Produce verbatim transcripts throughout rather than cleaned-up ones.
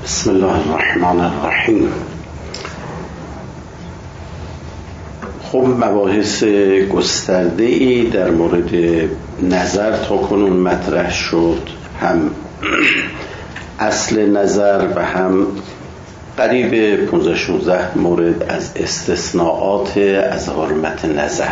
بسم الله الرحمن الرحیم. خب مباحث گسترده‌ای در مورد نظر تا کنون مطرح شد، هم اصل نظر و هم قریب پانزده شانزده مورد از استثناءات از حرمت نظر.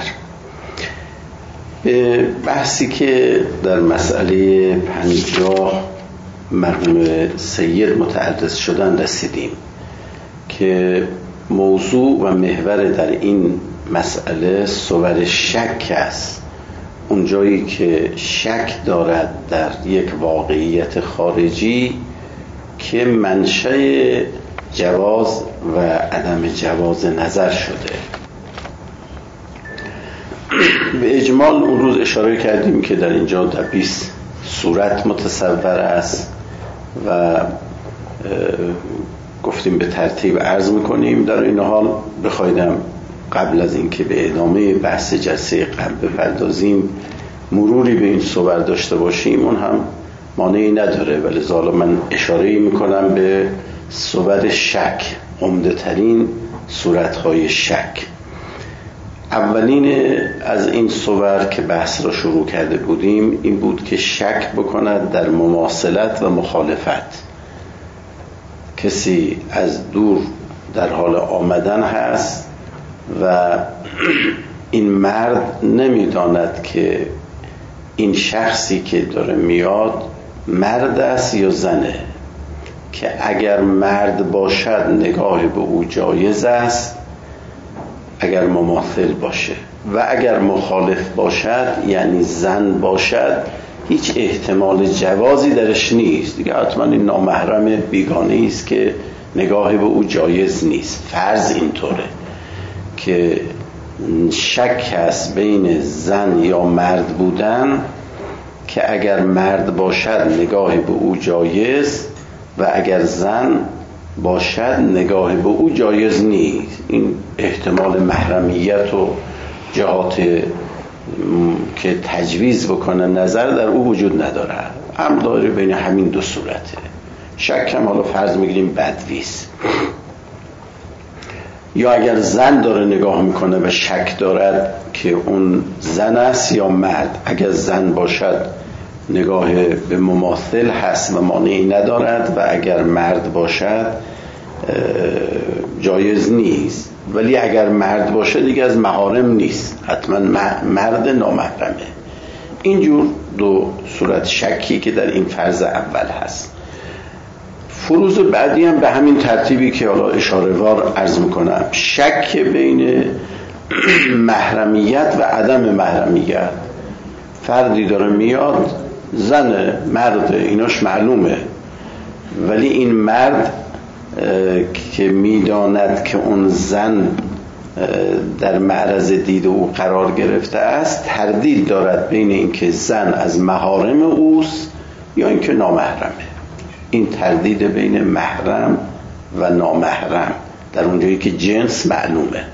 به بحثی که در مسئله پنجاه مرحوم سید متعرض شدن رسیدیم که موضوع و محور در این مسئله صور شک است. اون جایی که شک دارد در یک واقعیت خارجی که منشأ جواز و عدم جواز نظر شده. به اجمال اون روز اشاره کردیم که در اینجا در بیست صورت متصور است و گفتیم به ترتیب عرض میکنیم. در این حال بخوایدم قبل از اینکه به ادامه بحث جلسه قبل بپردازیم مروری به این صور داشته باشیم، اون هم مانعی نداره، ولی لذا من اشاره میکنم به صور شک، عمده ترین صورتهای شک. اولین از این صور که بحث را شروع کرده بودیم این بود که شک بکند در مماثلت و مخالفت. کسی از دور در حال آمدن هست و این مرد نمیداند که این شخصی که داره میاد مرد است یا زنه، که اگر مرد باشد نگاه به او جایز است اگر مماثل باشه، و اگر مخالف باشد یعنی زن باشد هیچ احتمال جوازی درش نیست دیگه. حتما این نامحرم بیگانه است که نگاه به او جایز نیست. فرض اینطوره که شک هست بین زن یا مرد بودن که اگر مرد باشد نگاه به او جایز و اگر زن باشد نگاه به او جایز نیست. این احتمال محرمیت و جهات که تجویز بکنه نظر در او وجود نداره. هم داره بین همین دو صورته. شک هم حالا فرض میگیریم بدویست، یا اگر زن داره نگاه میکنه و شک دارد که اون زن است یا مرد، اگر زن باشد نگاه به مماثل هست و مانعی ندارد و اگر مرد باشد جایز نیست. ولی اگر مرد باشه دیگه از محارم نیست، حتما مرد نامحرمه. اینجور دو صورت شکی که در این فرض اول هست. فروض بعدی هم به همین ترتیبی که حالا اشاره وار عرض میکنم. شک بین محرمیت و عدم محرمیت. فردی داره میاد، زن مرد ایناش معلومه، ولی این مرد که میداند که اون زن در معرض دید او قرار گرفته است تردید دارد بین اینکه زن از محارم اوست یا اینکه نامحرمه. این تردید بین محرم و نامحرم در اونجایی که جنس معلومه.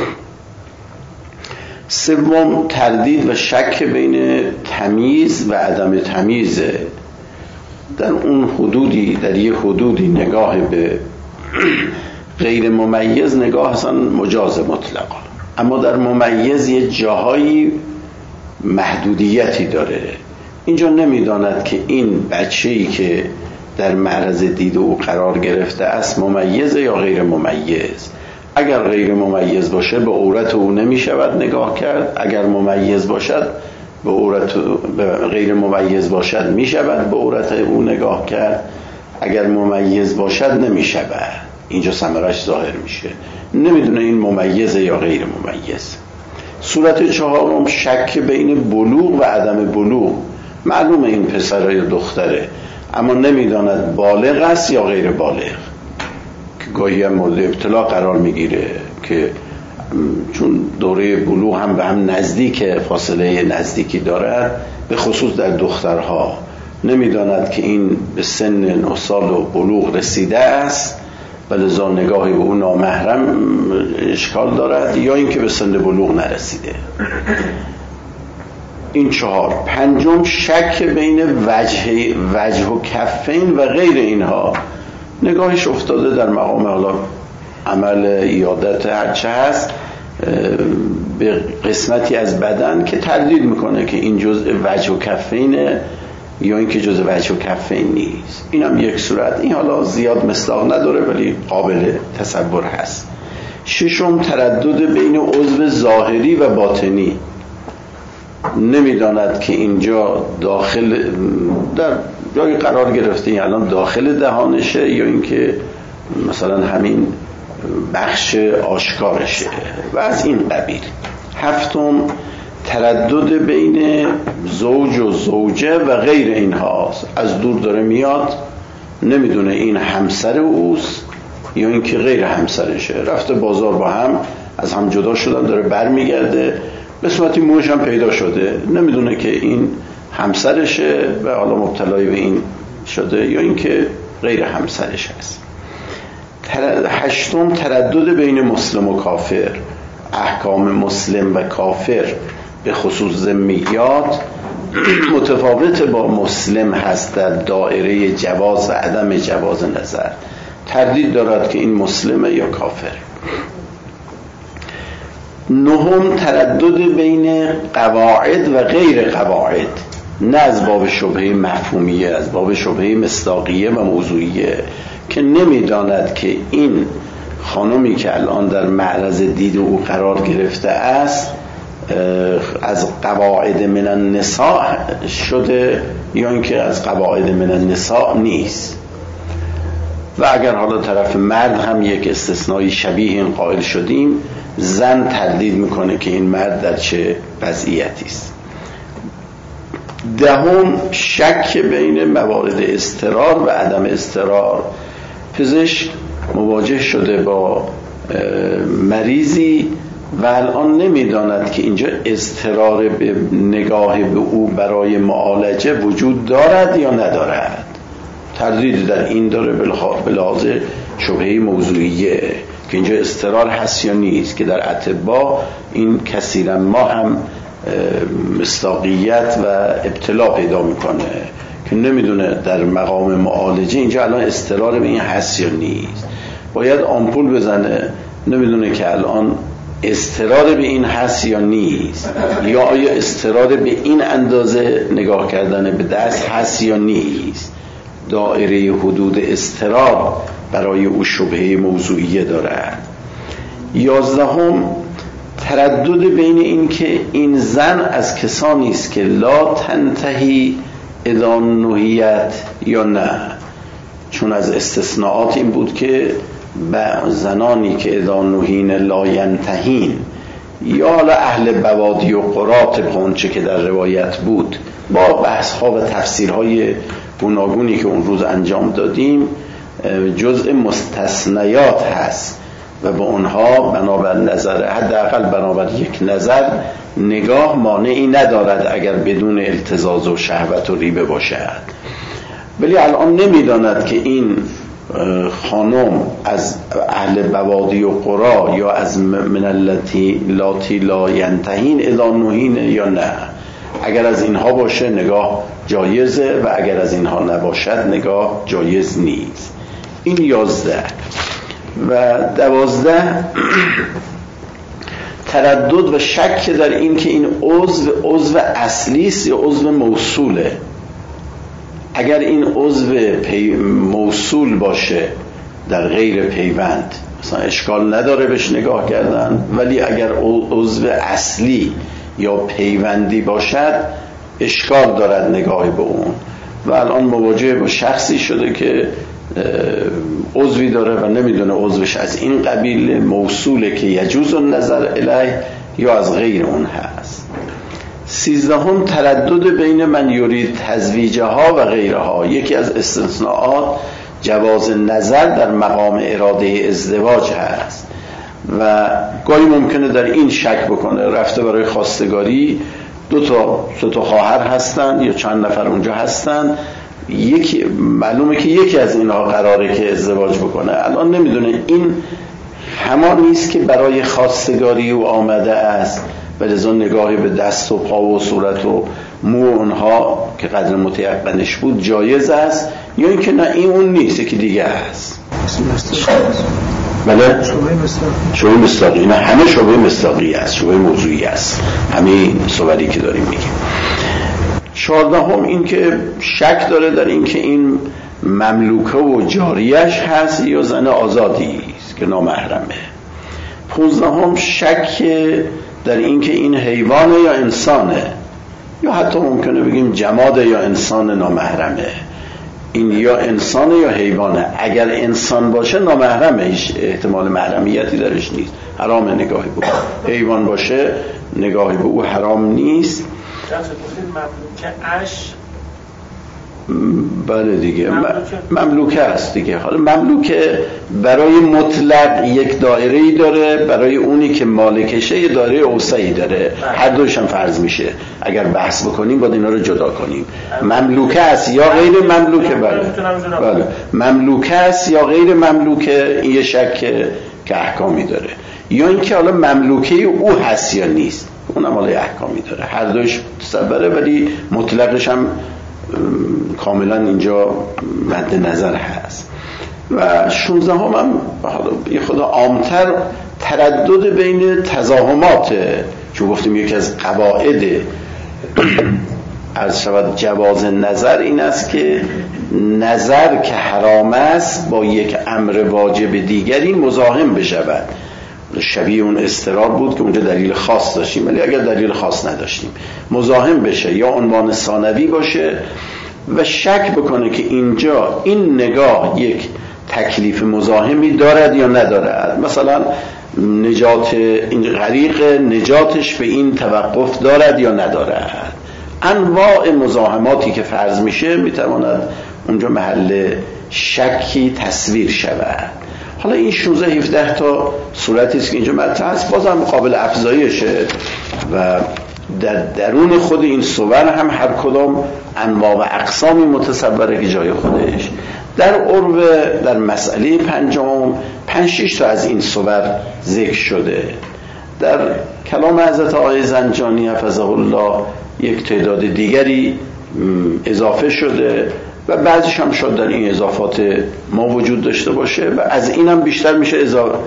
سوم تردید و شک بین تمیز و عدم تمیزه. در اون حدودی در یه حدودی نگاه به غیر ممیز نگاه اصلا مجاز مطلقا، اما در ممیز یه جاهایی محدودیتی داره. اینجا نمیداند که این بچه‌ای که در معرض دید او قرار گرفته است ممیز یا غیر ممیز. اگر غیر ممیز باشه به عورت او نمی شود نگاه کرد، اگر ممیز باشد به عورت به غیر ممیز باشد می شود به عورت او نگاه کرد، اگر ممیز باشد نمی شود. اینجا ثمرش ظاهر میشه، نمیدونه این ممیزه یا غیر ممیز. صورت چهارم شک بین بلوغ و عدم بلوغ. معلومه این پسر یا دختره اما نمیداند بالغ است یا غیر بالغ، که گاهی هم مورد ابتلا قرار میگیره که چون دوره بلوغ هم به هم نزدیک، فاصله نزدیکی دارد، به خصوص در دخترها نمیداند که این به سن نه سال و بلوغ رسیده است و لذا نگاهی به اون نامحرم اشکال دارد، یا اینکه به سن بلوغ نرسیده. این چهار. پنجم شک بین وجه وجه و کفین و غیر اینها. نگاهش افتاده در مقام حالا عمل ایادت هرچه هست به قسمتی از بدن که تردید میکنه که این جزء وجه و کفینه یا اینکه جزء وجه و کفین نیست. این هم یک صورت، این حالا زیاد مصداق نداره ولی قابل تصور هست. ششم تردد بین عضو ظاهری و باطنی، نمیداند که اینجا داخل در جای قرار گرفته این الان داخل دهانشه یا اینکه مثلا همین بخش آشکارشه و از این قبیل. هفتم تردد بین زوج و زوجه و غیر اینهاست، از دور داره میاد نمیدونه این همسر اوست یا اینکه غیر همسرشه، رفته بازار با هم از هم جدا شدن داره برمیگرده قسمتی موش هم پیدا شده نمیدونه که این همسرشه و حالا مبتلای به این شده یا اینکه غیر همسرش هست. هشتم تردد بین مسلم و کافر، احکام مسلم و کافر به خصوص ذمیات متفاوت با مسلم هست در دایره جواز و عدم جواز نظر، تردید دارد که این مسلمه یا کافر. نهم تردد بین قواعد و غیر قواعد، نه از باب شبهه مفهومیه، از باب شبهه مصداقیه و موضوعیه که نمیداند که این خانمی که الان در معرض دید او قرار گرفته است از قواعد من النساء شده یا اینکه از قواعد من النساء نیست. و اگر حالا طرف مرد هم یک استثنایی شبیه این قائل شدیم، زن تردید میکنه که این مرد در چه وضعیتی است. دهم شک بین موارد اضطرار و عدم اضطرار، پزشک مواجه شده با مریضی و الان نمیداند که اینجا اضطرار به نگاه به او برای معالجه وجود دارد یا ندارد، تردید در این داره به لحاظ شبهه موضوعیه که اینجا اضطرار هست یا نیست، که در اطباء این کثیرا ما هم مصداقیت و ابتلا پیدا میکنه که نمیدونه در مقام معالجه اینجا الان اضطرار به این هست یا نیست، باید آمپول بزنه نمیدونه که الان اضطرار به این هست یا نیست، یا آیا اضطرار به این اندازه نگاه کردن به دست هست یا نیست. دائره حدود اضطرار برای او شبهه موضوعیه دارد. یازدهم تردد بین این که این زن از کسانی است که لا تنتهی اذا نهیت یا نه، چون از استثناءات این بود که زنانی که اذا نهین لا ینتهین، یا حالا اهل بوادی و قرات قنچه که در روایت بود، با بحث ها و تفسیرهای گوناگونی که اون روز انجام دادیم جزء مستثنیات هست و با اونها بنابر نظر حداقل بنابر یک نظر نگاه مانعی ندارد اگر بدون التزاز و شهوت و ریبه باشد. ولی الان نمیداند که این خانم از اهل بوادی و قرا یا از من اللاتی لاتی لا ینتهین اذا نهین یا نه. اگر از اینها باشه نگاه جایزه و اگر از اینها نباشد نگاه جایز نیست. این یازده. و دوازده تردد و شک در این که این عضو عضو اصلی است یا عضو موصوله. اگر این عضو پی موصول باشه در غیر پیوند مثلا اشکال نداره بهش نگاه کردن، ولی اگر عضو اصلی یا پیوندی باشد اشکال دارد نگاه به اون. و الان مواجه با شخصی شده که عضوی داره و نمیدونه عضوش از این قبیل موصوله که یجوز النظر الیه یا از غیر اون هست. سیزدهم تردد بین من یرید تزویجها و غیرها. یکی از استثناءات جواز نظر در مقام اراده ازدواج هست و گاهی ممکنه در این شک بکنه، رفته برای خواستگاری، دو تا سه تا خواهر هستن یا چند نفر اونجا هستن، یکی معلومه که یکی از اینها قراره که ازدواج بکنه، الان نمیدونه این همان نیست که برای خواستگاری او آمده است و لذا نگاهی به دست و پا و صورت و مو اونها که قدر متیقنش بود جایز است، یا اینکه نه این اون نیست که دیگه هست. بله شبه مصداقی، نه همه شبه مصداقی است، شبه موضوعی است، همین صوری که داریم میگیم. چهاردهم این که شک داره در این که این مملوکه و جاریش هست یا زن آزادی است که نامحرمه. پونزدهم شک در این که این حیوانه یا انسانه، یا حتی ممکنه بگیم جماده یا انسان نامحرمه. این یا انسانه یا حیوانه. اگر انسان باشه نامحرمه، هیچ احتمال محرمیتی درش نیست، حرام نگاهی به او. حیوان باشه نگاهی به او حرام نیست. اش بله دیگه مملوکه است دیگه. حالا مملوکه برای مطلق یک دایره‌ای داره، برای اونی که مالکشه یه دایره اوسعی داره. هر دوش هم فرض میشه، اگر بحث بکنیم باید اینا رو جدا کنیم. مملوکه است یا غیر مملوکه. بله بله مملوکه است یا غیر مملوکه، این یه شک که احکامی داره. یا اینکه حالا مملوکه او هست یا نیست، اون هم حالا احکامی داره. هر دوش تصوره، ولی مطلقش هم کاملا اینجا مد نظر هست. و شانزده هم, هم یه خدا عامتر تردد بین تزاحماته، چون گفتیم یکی از قواعد عرض شود جواز نظر این است که نظر که حرام است با یک امر واجب دیگری مزاحم بشود. شبیه اون استراب بود که اونجا دلیل خاص داشتیم، ولی اگر دلیل خاص نداشتیم مزاحم بشه یا عنوان ثانوی باشه و شک بکنه که اینجا این نگاه یک تکلیف مزاحمی دارد یا ندارد. مثلا نجات این غریق، نجاتش به این توقف دارد یا ندارد. انواع مزاحماتی که فرض میشه میتواند اونجا محل شکی تصویر شود. حالا این شانزده هفده تا صورتی است که اینجا مطرح است، بازم قابل افزایشه و در درون خود این صور هم هر کدام انواع و اقسامی متصوره که جای خودش. در عرو در مسئله پنجم پنج شش تا از این صور ذکر شده. در کلام حضرت آقای زنجانی حفظه الله یک تعداد دیگری اضافه شده و بعضیش هم شد در این اضافات ما وجود داشته باشه و از این هم بیشتر میشه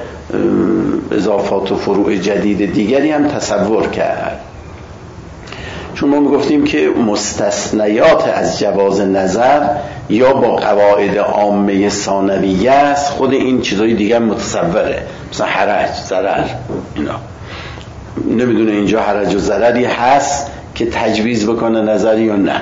اضافات و فروع جدید دیگری هم تصور کرد. چون ما میگفتیم که مستثنیات از جواز نظر یا با قواعد عامه ثانویه است، خود این چیزای دیگه متصوره، مثلا حرج، ضرر، اینا نمیدونه اینجا حرج و ضرری هست که تجویز بکنه نظری یا نه.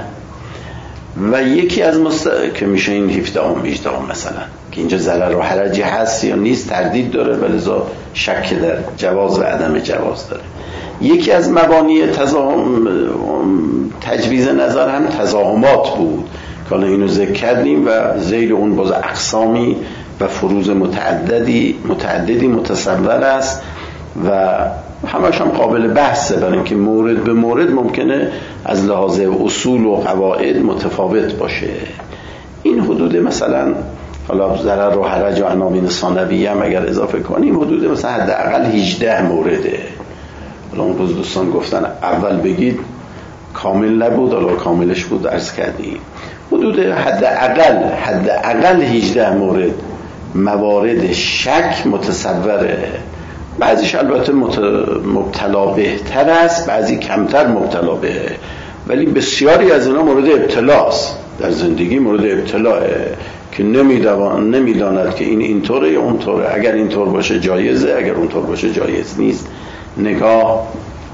و یکی از مست... که میشه این هفده هم هجده هم مثلا که اینجا ضرر و حرجی هست یا نیست تردید داره، ولذا شک در جواز و عدم جواز داره. یکی از مبانی تزاهم تجویز نظر هم تزاحمات بود که حالا اینو ذکر کردیم و ذیل اون باز اقسامی و فروض متعددی متعددی متصور است و همش هم قابل بحثه، برای اینکه مورد به مورد ممکنه از لحاظ اصول و قواعد متفاوت باشه. این حدود مثلا حالا ضرر و حرج و عناوین ثانویه هم اگر اضافه کنیم حدود مثلا حداقل هجده مورده. حالا اون روز دوستان گفتن اول بگید کامل نبود، حالا کاملش بود عرض کردیم. حدود حداقل حداقل هجده مورد موارد شک متصوره. بعضیش البته مبتلا بهتر است، بعضی کمتر مبتلا به، ولی بسیاری از اینا مورد ابتلاست، در زندگی مورد ابتلاه که نمیدوان نمیداند که این اینطوره یا اونطوره، اگر اینطور باشه جایزه، اگر اونطور باشه جایز نیست. نگاه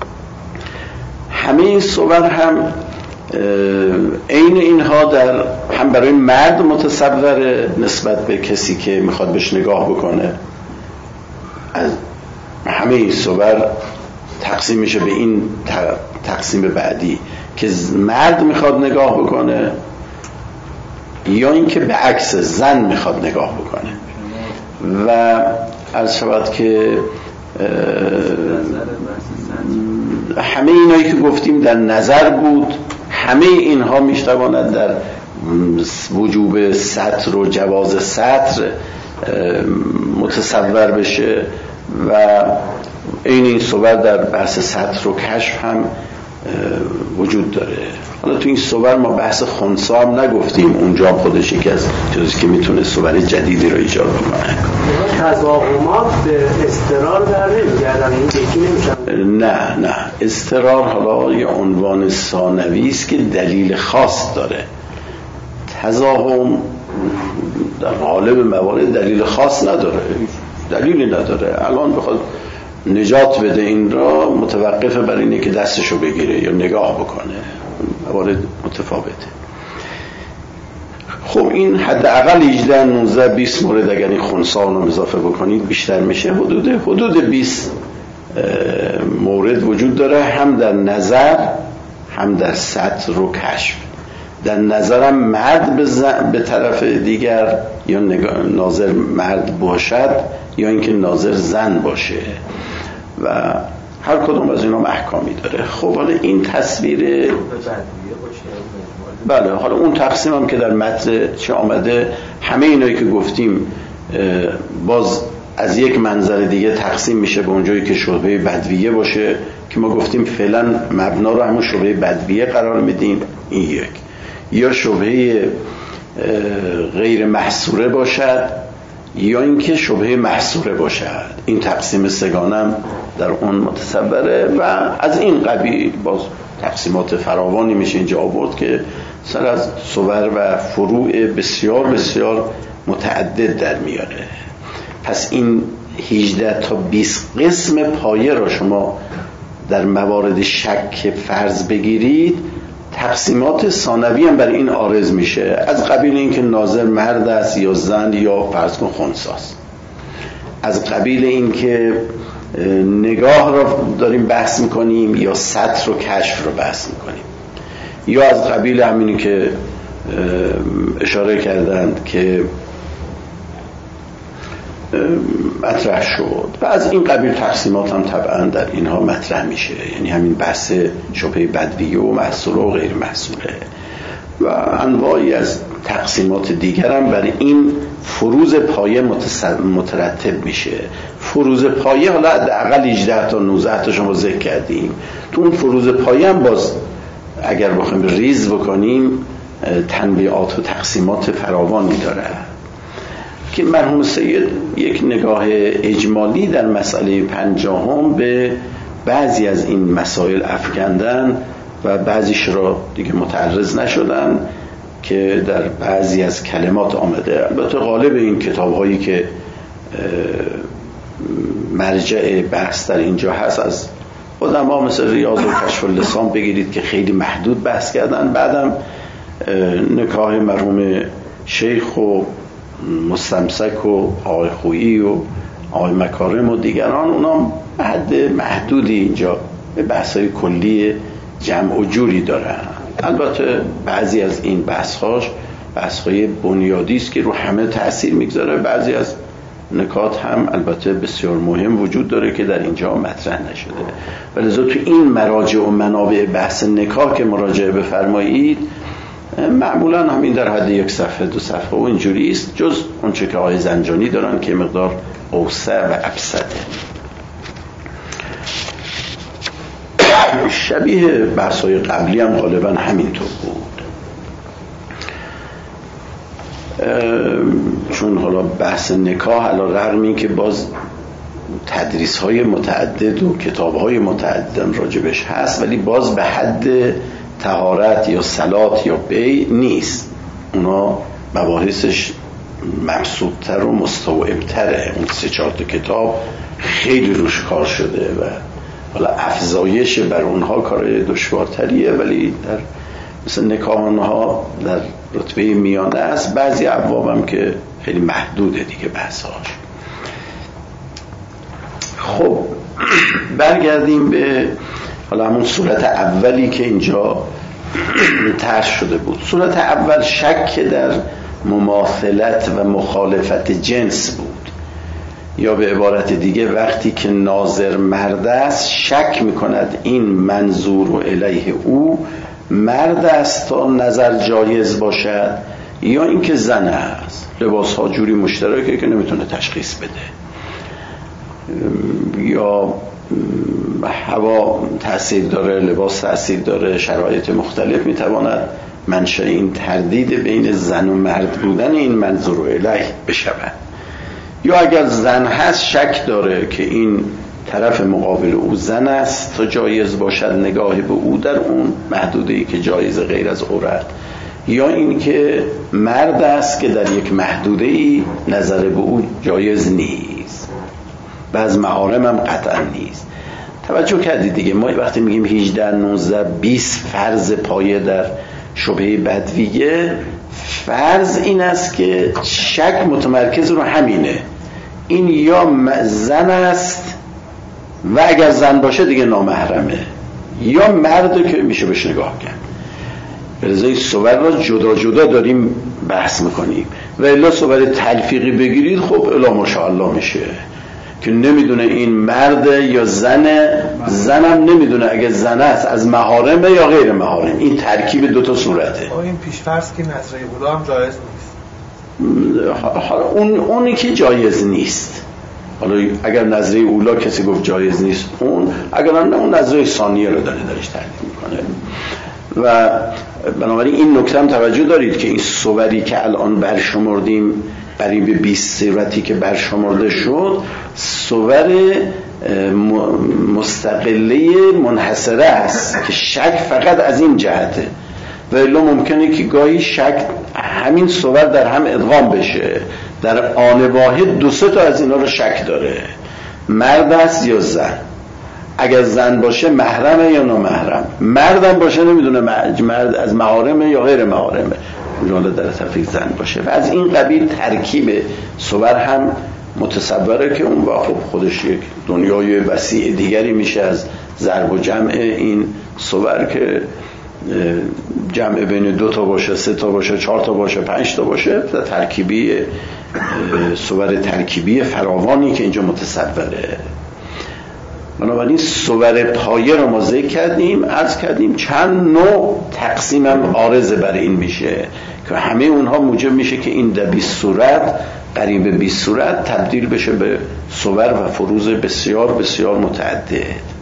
همه این صور هم عین اینها در هم برای مرد متصوره نسبت به کسی که میخواد بهش نگاه بکنه. از همه این صور تقسیم میشه به این تقسیم بعدی که مرد میخواد نگاه بکنه یا اینکه به عکس زن میخواد نگاه بکنه. و عرض شود که همه اینایی که گفتیم در نظر بود، همه اینها میشتواند در وجوب سطر و جواز سطر متصور بشه و این این صور در بحث سطر و کشف هم وجود داره. حالا تو این صور ما بحث خنثی هم نگفتیم، اونجا خودش یکی از چیزی که میتونه صور جدیدی رو ایجاد بکنه. تضاهمات به استقرار در نمیگردن، این یکی نمیشن؟ نه نه، استقرار حالا یه عنوان ثانوی است که دلیل خاص داره. تضاهم در غالب موارد دلیل خاص نداره، دلیلی نداره. الان بخواد نجات بده این را، متوقفه بر اینه که دستشو بگیره یا نگاه بکنه، موارد متفاوته. خب این حداقل هجده نوزده بیست مورد اگر این خنثی رو اضافه بکنید بیشتر میشه. حدود حدود بیست مورد وجود داره، هم در نظر هم در سطر و کشف. در نظرم مرد به, به طرف دیگر یا ناظر مرد باشد یا اینکه ناظر زن باشه و هر کدوم از اینا احکامی داره. خب حالا این تصویر بله، حالا اون تقسیم هم که در متن چه آمده، همه اینایی که گفتیم باز از یک منظر دیگه تقسیم میشه به اونجایی که شبهه بدویه باشه که ما گفتیم فعلا مبنا رو همون شبهه بدویه قرار میدیم، این یک، یا شبهه غیر محصوره باشد یا اینکه شبهه محصوره باشد. این تقسیم سگانم در اون متصوره و از این قبیل باز تقسیمات فراوانی میشه اینجا آورد که سر از صور و فروع بسیار بسیار متعدد در میاره. پس این هجده تا بیست قسم پایه را شما در موارد شک فرض بگیرید، تقسیمات ثانوی هم برای این عارض میشه، از قبیل اینکه ناظر مرد است یا زن یا فرض کن خنثی است، از قبیل اینکه نگاه رو داریم بحث میکنیم یا سطر و کشف رو بحث میکنیم، یا از قبیل همینی که اشاره کردند که مطرح شد و از این قبیل تقسیمات هم طبعا در اینها مطرح میشه، یعنی همین بحث شبهه بدویه و محصوره و غیر محصوره و انواعی از تقسیمات دیگر هم برای این فروز پایه مترتب میشه. فروز پایه حالا حداقل هجده تا نوزده تا شما ذکر کردیم، تو اون فروز پایه هم باز اگر بخوایم ریز بکنیم تنبیهات و تقسیمات فراوانی داره که مرحوم سید یک نگاه اجمالی در مسئله پنجاهم به بعضی از این مسائل افکندن و بعضیش را دیگه متعرض نشدن که در بعضی از کلمات آمده. البته غالب این کتاب هایی که مرجع بحث در اینجا هست از علما مثل ریاض و کشف اللسان بگیرید که خیلی محدود بحث کردن، بعدم نکاه مرحوم شیخ و مستمسک و آقای خویی و آقای مکارم و دیگران، اونا حد محدودی اینجا به بحث‌های کلی جمع و جوری دارن. البته بعضی از این بحث‌هاش بحث‌های بنیادی است که رو همه تأثیر میگذاره، بعضی از نکات هم البته بسیار مهم وجود داره که در اینجا مطرح نشده. ولذا تو این مراجع و منابع بحث نکاح که مراجعه بفرمایید معمولا همین در حد یک صفحه دو صفحه و اینجوری است، جز اونچه که آقای زنجانی دارن که مقدار اوسع و ابسطه. شبیه بحث‌های قبلی هم غالبا همینطور بود، چون حالا بحث نکاح علی رغم این که باز تدریس‌های متعدد و کتاب‌های متعدد راجبش هست، ولی باز به حد طهارت یا صلات یا بیع نیست. اونا مباحثش مبسوط‌تر و مستوعب‌تره. اون سه چهار تا کتاب خیلی روش کار شده و حالا افزایش بر اونها کار دشوارتریه، ولی در مثل نکاحانها در رتبه میانه است. بعضی ابواب هم که خیلی محدوده دیگه بحثاش. خب برگردیم به حالا همون صورت اولی که اینجا طرح شده بود. صورت اول شک در مماثلت و مخالفت جنس بود، یا به عبارت دیگه وقتی که ناظر مرد است شک میکند این منظور و الیه او مرد است تا نظر جایز باشد یا اینکه زن است. لباس ها جوری مشترکه که نمیتونه تشخیص بده، یا هوا تأثیر داره، لباس تأثیر داره، شرایط مختلف میتواند منشأ این تردید بین زن و مرد بودن این منظور الیه بشود. یا اگر زن هست شک داره که این طرف مقابل او زن است تا جایز باشد نگاه به او در اون محدوده‌ای که جایز غیر از عورت، یا این که مرد است که در یک محدوده‌ای نظر به او جایز نیست و از محارم هم قطعا نیست. توجه کردید دیگه، ما وقتی میگیم هجده نوزده بیست فرض پایه در شبهه بدویه، فرض این است که شک متمرکز رو همینه، این یا زن است و اگر زن باشه دیگه نامحرمه، یا مرد که میشه بهش نگاه کرد. بلذای صور را جدا جدا داریم بحث میکنیم و الا صور تلفیقی بگیرید خب الا ماشاءالله میشه که نمیدونه این مرد یا زنه، زنم نمیدونه اگه زن است از محارمه یا غیر محارم. این ترکیب دوتا صورته. این پیش‌فرض که نظره اولا هم جایز نیست. حالا اون اونی که جایز نیست، حالا اگر نظره اولا کسی گفت جایز نیست، اون اگر نه اون نظره ثانیه رو داره درش ترکیب میکنه. و بنابراین این نکته هم توجه دارید که این صوری که الان برشمردیم قریب بیست صورتی که برشمرده شد صور مستقله منحصره است که شک فقط از این جهته و الا ممکنه که گاهی شک همین صور در هم ادغام بشه، در آن واحد دو سه تا از اینا رو شک داره، مرد است یا زن، اگر زن باشه محرمه یا نامحرم، مردم باشه نمیدونه مرد از محارمه یا غیر محارمه، حالا در تفریق زن باشه و از این قبیل ترکیب صور هم متصوره که اون خب خودش یک دنیای وسیع دیگری میشه از ضرب و جمع این صور که جمع بین دو تا باشه، سه تا باشه، چهار تا باشه، پنج تا باشه، ترکیبی صور ترکیبی فراوانی که اینجا متصوره. بنابراین صور پایه رو ما ذکر کردیم، عرض کردیم چند نوع تقسیم هم عارضه برای این میشه که همه اونها موجب میشه که این در بیست صورت قریب بیست صورت تبدیل بشه به صور و فروض بسیار بسیار متعدد.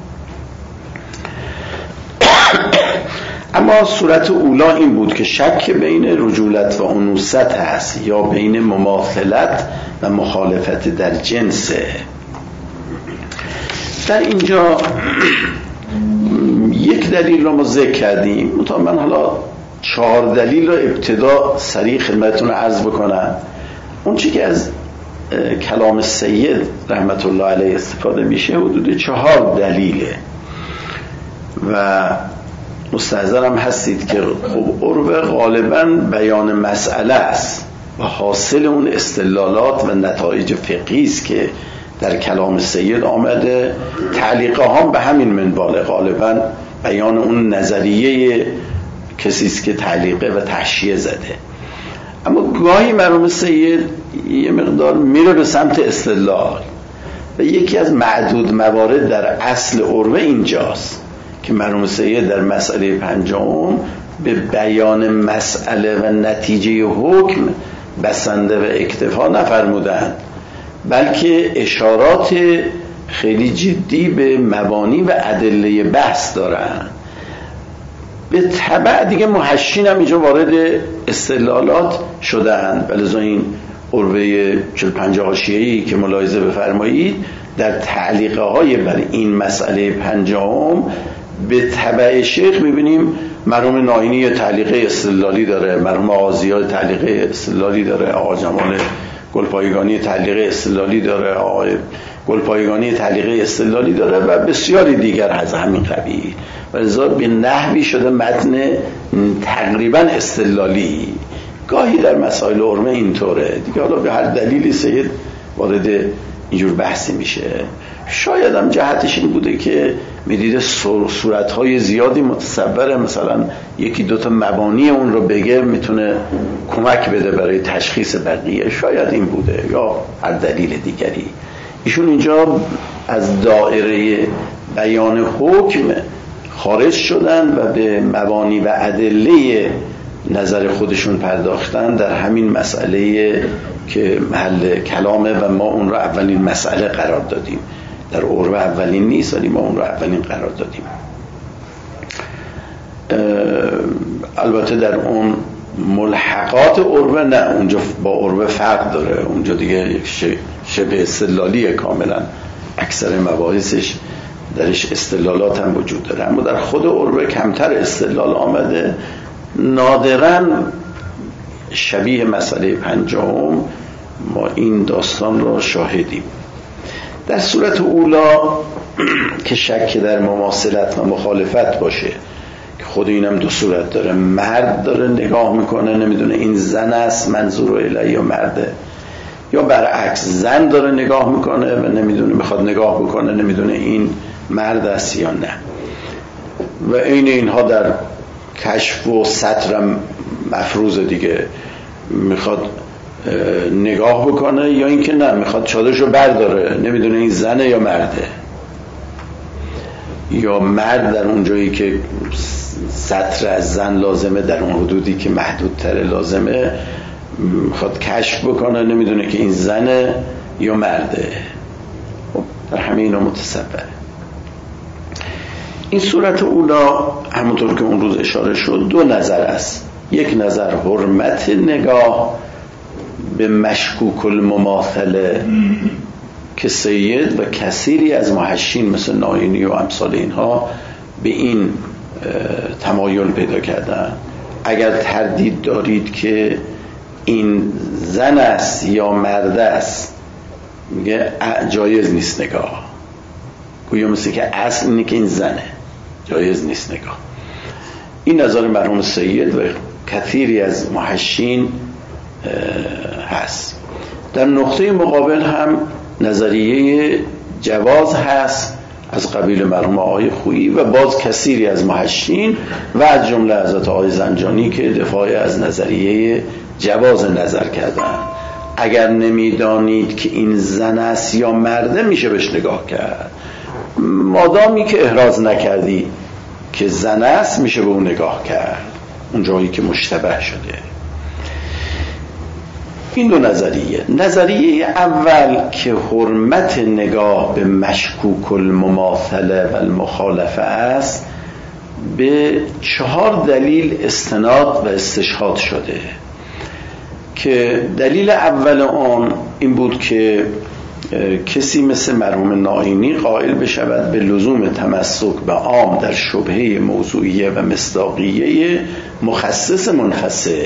اما صورت اولا این بود که شک بین رجولت و انوثت هست یا بین مماثلت و مخالفت در جنسه. در اینجا یک دلیل رو ما ذکر کردیم، من حالا چهار دلیل رو ابتدا سریع خدمتتون عرض بکنم. اون چی که از کلام سید رحمت الله علیه استفاده میشه حدود چهار دلیله و مستحضرم هستید که خب عرف غالبا بیان مسئله است و حاصل اون استدلالات و نتایج فقهی است که در کلام سید آمده. تعلیقه هم به همین منواله، غالبا بیان اون نظریه کسی است که تعلیقه و تحشیه زده. اما گاهی مرحوم سید یه مقدار میره به سمت استدلال و یکی از معدود موارد در اصل عرف اینجاست که مرحوم سید در مسئله پنجم به بیان مسئله و نتیجه حکم بسنده و اکتفا نفرمودند، بلکه اشارات خیلی جدی به مبانی و ادله بحث دارن. به تبع دیگه محشین هم اینجا وارد استدلالات شدن، بلذا این عربه چهل پنجاه حاشیه‌ای که ملاحظه بفرمایید در تعلیقه های بر این مسئله پنجم به تبع شیخ میبینیم مرحوم ناینی تعلیقه استدلالی داره، مرحوم آغازی‌ها تعلیقه استدلالی داره، آقا جمال گلپایگانی تعلیقه استدلالی داره، آقا گلپایگانی تعلیقه استدلالی داره و بسیاری دیگر از همین قبیل و لذا به نحوی شده متن تقریبا استدلالی. گاهی در مسائل عرمه اینطوره دیگه، حالا به هر دلیلی سید وارد اینجور بحثی میشه. شاید هم جهتش این بوده که میدیده صورتهای زیادی متصوره، مثلا یکی دوتا مبانی اون رو بگه میتونه کمک بده برای تشخیص بقیه، شاید این بوده یا هر دلیل دیگری. ایشون اینجا از دائره بیان حکم خارج شدن و به مبانی و ادله نظر خودشون پرداختن در همین مسئله که محل کلامه و ما اون رو اولین مسئله قرار دادیم. در عربه اولین نیست، ولی ما اون رو اولین قرار دادیم. البته در اون ملحقات عربه نه، اونجا با عربه فرق داره، اونجا دیگه شبه استدلالیه کاملا، اکثر مباحثش درش استدلالات هم وجود داره، اما در خود عربه کمتر استدلال آمده. نادراً شبیه مسئله پنجم ما این داستان را شاهدیم. در صورت اولا که شک در مماثلت و مخالفت باشه که خود اینم دو صورت داره، مرد داره نگاه میکنه نمیدونه این زن است منظور الیه یا مرده، یا برعکس زن داره نگاه میکنه و نمیدونه، میخواد نگاه بکنه نمیدونه این مرد است یا نه. و این اینها در کشف و سطر مفروض دیگه، میخواد نگاه بکنه یا اینکه نه میخواد چادرشو برداره نمیدونه این زنه یا مرده، یا مرد در اون جایی که سطر از زن لازمه در اون حدودی که محدودتر لازمه میخواد کشف بکنه نمیدونه که این زنه یا مرده. در همه اینا متصوره. این صورت اولا همونطور که اون روز اشاره شد دو نظر است. یک نظر حرمت نگاه به مشکوک المماثله که سید و کثیری از محشین مثل ناینی و امثال اینها به این تمایل پیدا کردن. اگر تردید دارید که این زن است یا مرد است، میگه جایز نیست نگاه، گویا مثل که اصل اینه که این زنه، جایز نیست نگاه. این نظر مرحوم سید و کثیری از محشین هست. در نقطه مقابل هم نظریه جواز هست از قبیل مرحوم آقای خویی و باز کثیری از محشین و از جمله حضرت آقای زنجانی که دفاع از نظریه جواز نظر کردن. اگر نمیدانید که این زن است یا مرده میشه بهش نگاه کرد، مادامی که احراز نکردی که زن است میشه به اون نگاه کرد اون جایی که مشتبه شده. این دو نظریه. نظریه اول که حرمت نگاه به مشکوک المماثله و المخالفه است به چهار دلیل استناد و استشهاد شده که دلیل اول آن این بود که کسی مثل مرحوم ناینی قائل بشود به لزوم تمسک به عام در شبهه موضوعیه و مصداقیه مخصص منفصل،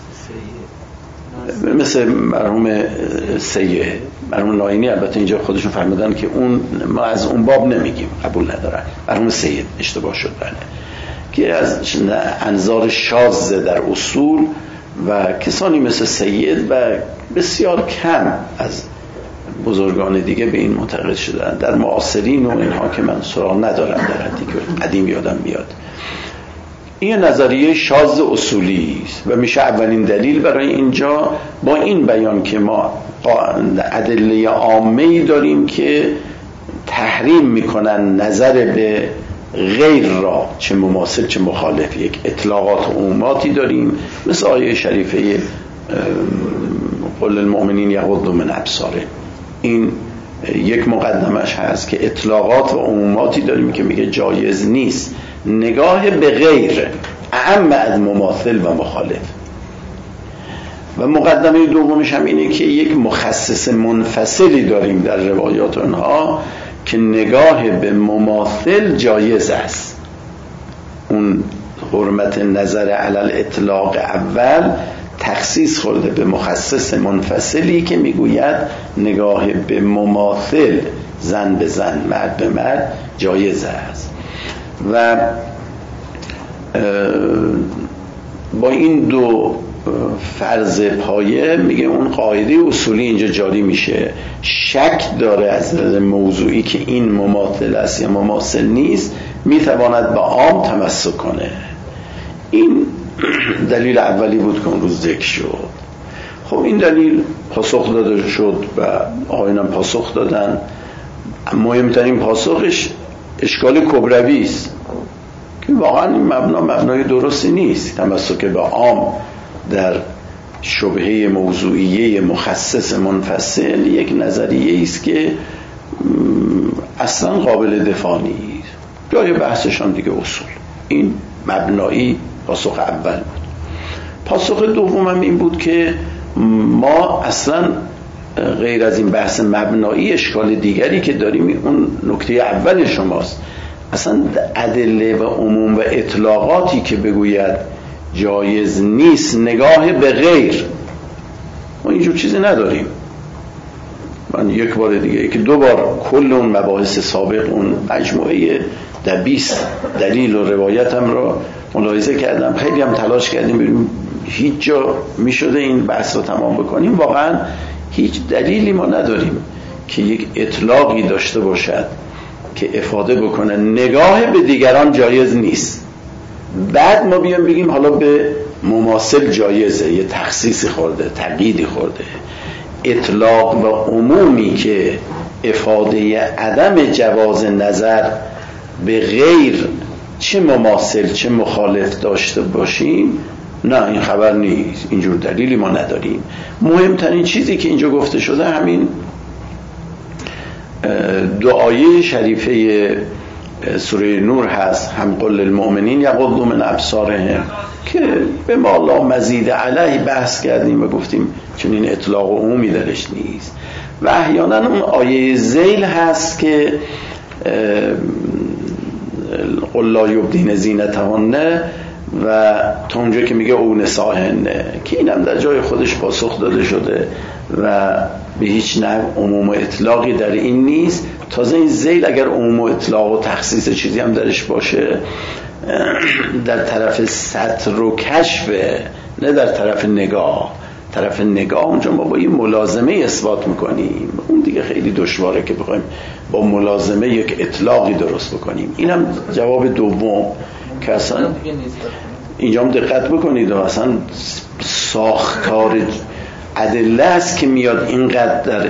مثل مرحوم سید. مرحوم ناینی البته اینجا خودشون فرمودن که اون ما از اون باب نمیگیم، قبول ندارن. مرحوم سید اشتباه شد بله، که از انظار شاذ در اصول و کسانی مثل سید و بسیار کم از بزرگان دیگه به این معتقد شدن. در معاصرین و اینها که من سراغ ندارم در حدی که قدیم یادم میاد، این نظریه شاذ اصولی است و میشه اولین دلیل برای اینجا با این بیان که ما ادله عامه‌ای داریم که تحریم میکنن نظر به غیر را، چه مماثل چه مخالف. یک اطلاقات و عموماتی داریم مثل آیه شریفه قل للمؤمنین یغضوا من ابصارهم. این یک مقدمش هست که اطلاقات و عموماتی داریم که میگه جایز نیست نگاه به غیر، اعم از مماثل و مخالف. و مقدمه دومش هم اینه که یک مخصص منفصلی داریم در روایات اونها که نگاه به مماثل جایز است. اون حرمت نظر علی اطلاق اول تخصیص خورده به مخصص منفصلی که میگوید نگاه به مماثل، زن به زن، مرد به مرد جایز است. و با این دو فرض پایه میگه اون قاعده اصولی اینجا جاری میشه. شک داره از نظر موضوعی که این مماثل است یا مماثل نیست، میتواند به عام تمسک کنه. این دلیل اولی بود که اون روز ذکر شد. خب این دلیل پاسخ داده شد و آقایان پاسخ دادن. مهمترین پاسخش اشکال کبروی است که واقعا این مبنا مبنای درستی نیست. تمسک به عام در شبهه موضوعیه مخصص منفصل یک نظریه است که اصلا قابل دفاع نیست. جای بحثشان دیگه اصول. این مبنایی پاسخ اول بود. پاسخ دومم این بود که ما اصلا غیر از این بحث مبنایی اشکال دیگری که داریم اون نکته اول شماست. اصلا ادله و عموم و اطلاقاتی که بگوید جایز نیست نگاه به غیر، ما اینجور چیزی نداریم. من یک بار دیگه که دو بار کل اون مباحث سابق اون مجموعه در بیست دلیل و روایت هم را ملاحظه کردم، خیلی هم تلاش کردیم بریم هیچ جا می شده این بحث رو تمام بکنیم. واقعا هیچ دلیلی ما نداریم که یک اطلاقی داشته باشد که افاده بکنه نگاه به دیگران جایز نیست، بعد ما بیام بگیم حالا به مماثل جایزه، یه تخصیصی خورده، تقییدی خورده. اطلاق و عمومی که افاده عدم جواز نظر به غیر چه مماثل چه مخالف داشته باشیم، نه این خبر نیست، اینجور دلیلی ما نداریم. مهمترین چیزی که اینجا گفته شده همین دعای شریفه سوره نور هست، هم قل للمؤمنین یغضوا من ابصارهم، که به ما الله مزید علیه بحث کردیم و گفتیم چون این اطلاق و عمومی درش نیست. و احیانا اون آیه ذیل هست که قل لا یبدین زینتهن و تا اونجا که میگه او نساهن، که اینم در جای خودش پاسخ داده شده و به هیچ نوع عموم و اطلاقی در این نیست. تازه این ذیل اگر عموم و اطلاق و تخصیص چیزی هم درش باشه در طرف سطر و کشف، نه در طرف نگاه. طرف نگاه اونجا ما با این ملازمه اثبات میکنیم، اون دیگه خیلی دشواره که بخوایم با ملازمه یک اطلاقی درست بکنیم. اینم جواب دوم که اصلا اینجا هم دقت بکنید، اصلا ساختار ادله است که میاد اینقدر در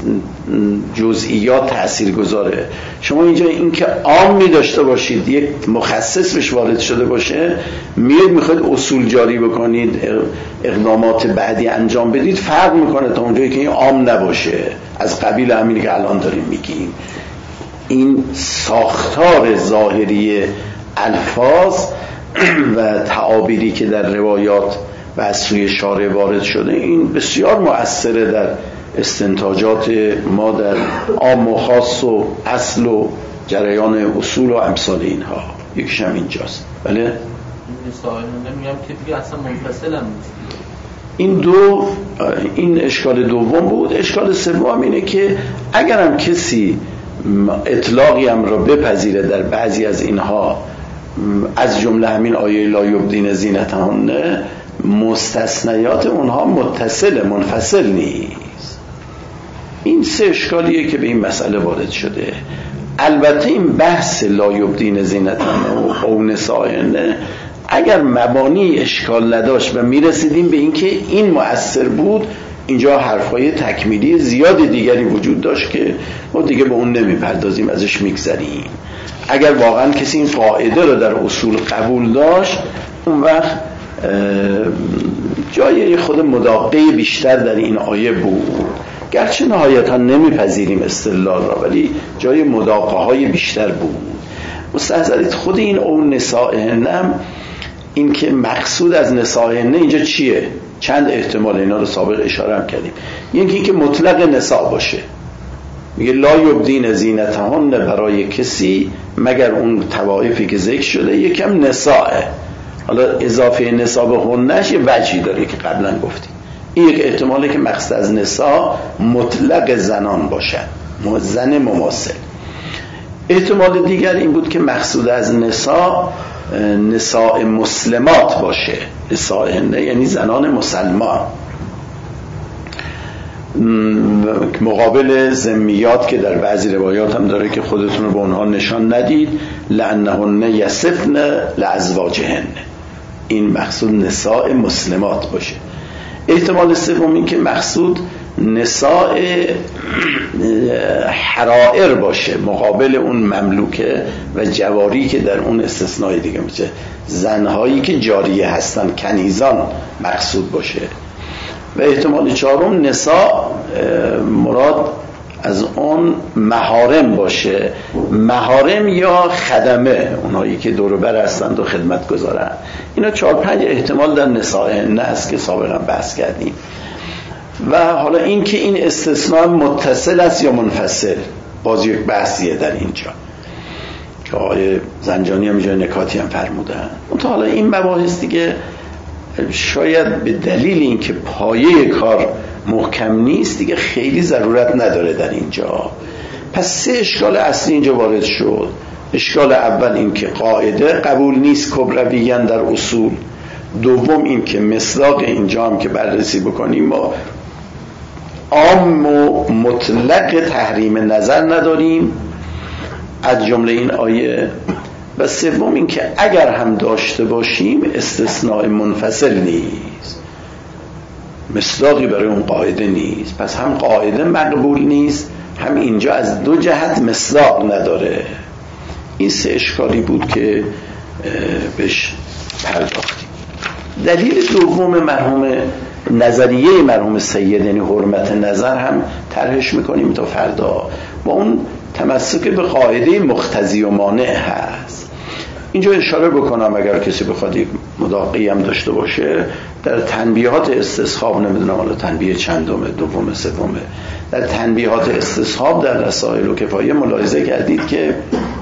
جزئیات تأثیر گذاره. شما اینجا این که عام می داشته باشید یک مخصص بهش وارد شده باشه، میاد میخواید اصول جاری بکنید، اقدامات بعدی انجام بدید، فرق میکنه تا اونجایی که این عام نباشه، از قبیل همینی که الان داریم میگیم. این ساختار ظاهری الفاظ و تعابیری که در روایات و از سوی شارع وارد شده، این بسیار مؤثره در استنتاجات ما در عام و خاص و اصل و جریان اصول و امثال اینها. یکیش هم اینجاست. بله؟ این میگم که دیگه اصلا منفصل هم نیست. این دو این اشکال دوم بود. اشکال سوم اینه که اگرم کسی اطلاقی هم را بپذیره در بعضی از اینها، از جمله همین آیه لا یبدین زینتهن، مستثنیات اونها متصل منفصل نیست. این سه اشکالیه که به این مسئله وارد شده. البته این بحث لا یبدین زینتهن او نسائهن اگر مبانی اشکال نداشت و میرسیدیم به اینکه این مؤثر بود، اینجا حرفای تکمیلی زیاد دیگری وجود داشت که ما دیگه به اون نمیپردازیم، ازش میگذریم. اگر واقعا کسی این قاعده رو در اصول قبول داشت، اون وقت جای خود مداقه بیشتر در این آیه بود. گرچه نهایتا نمیپذیریم استدلال را، ولی جای مداقه های بیشتر بود. مستحضرید خود این او نسائهن، این که مقصود از نسائهن اینجا چیه؟ چند احتمال، اینا رو سابق اشاره هم کردیم. یکی این که مطلق نساء باشه، میگه لا یبدین زینتهن برای کسی مگر اون طوایفی که ذکر شده، یکم نساء. حالا اضافه نساء به هنش یه وجهی داره که قبلا گفتیم. این یک احتماله که مقصد از نساء مطلق زنان باشد، زن مماثل. احتمال دیگر این بود که مقصود از نساء نساء مسلمات باشه، نسائهن یعنی زنان مسلمان، مقابل ذمیات که در بعضی روایات هم داره که خودتون رو به اونها نشان ندید، لعنهن یصفن لازواجهن. این مقصود نساء مسلمات باشه. احتمال سوم این که مقصود نساء حرائر باشه، مقابل اون مملوکه و جواری که در اون استثنای دیگه میشه، زنهایی که جاریه هستن، کنیزان مقصود باشه. و احتمال چهارم نساء مراد از اون محارم باشه، محارم یا خدمه، اونایی که دور و بر هستند و خدمت گذارن. اینا چهار پنج احتمال در نساء نه است که سابقا بحث کردیم. و حالا این که این استثناء متصل است یا منفصل، باز یک بحثیه در اینجا که آقای زنجانی هم اینجا نکاتی هم فرمودن. اون حالا این مباحث دیگه شاید به دلیل اینکه پایه کار محکم نیست دیگه خیلی ضرورت نداره در اینجا. پس سه اشکال اصلی اینجا وارد شد. اشکال اول این که قاعده قبول نیست کبرویاً در اصول. دوم این که مصداق اینجا هم که بررسی بکنیم ما عام و مطلق تحریم نظر نداریم از جمله این آیه. و سوم این که اگر هم داشته باشیم استثناء منفصل نیست، مصداقی برای اون قاعده نیست. پس هم قاعده مقبول نیست، هم اینجا از دو جهت مصداق نداره. این سه اشکالی بود که بهش پرداختیم. دلیل دوم مرحوم نظریه مرحوم سید یعنی حرمت نظر هم طرحش میکنیم تا فردا. با اون تمسک به قاعده مقتضی و مانع هست. اینجا اشاره بکنم اگر کسی بخواد یک مداقی هم داشته باشه، در تنبیهات استصحاب، نمیدونم حالا تنبیه چندمه، دوم، سومه، در تنبیهات استصحاب در رسائل و کفایه ملاحظه کردید که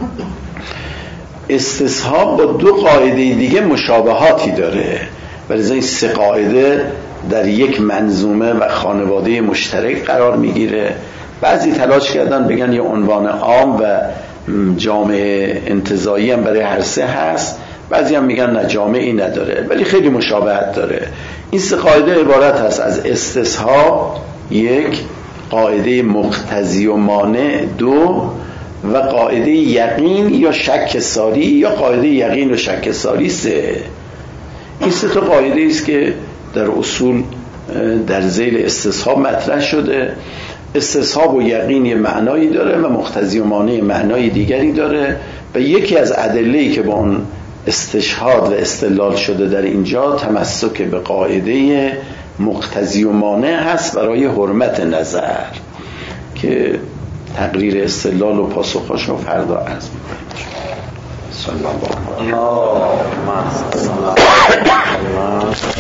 استصحاب با دو قاعده دیگه مشابهاتی داره، ولی این سه قاعده در یک منظومه و خانواده مشترک قرار میگیره. بعضی تلاش کردن بگن یه عنوان عام و جامعه انتزاعی هم برای هر سه هست، بعضی هم میگن نه جامعی نداره، ولی خیلی مشابهت داره. این سه قاعده عبارت هست از استصحاب یک، قاعده مقتضی و مانع دو، و قاعده یقین یا شک ساری یا قاعده یقین و شک ساری سه. این سه تا قاعده است که در اصول در ذیل استصحاب مطرح شده. استصحاب و یقین یه معنایی داره و مقتضی و مانع معنای دیگری داره، و یکی از ادله‌ای که با اون استشهاد و استدلال شده در اینجا تمسک به قاعده مقتضی و مانع هست برای حرمت نظر که تقریر استدلال و پاسخش رو فردا عرض می‌کنیم. صلی الله علیه و آله.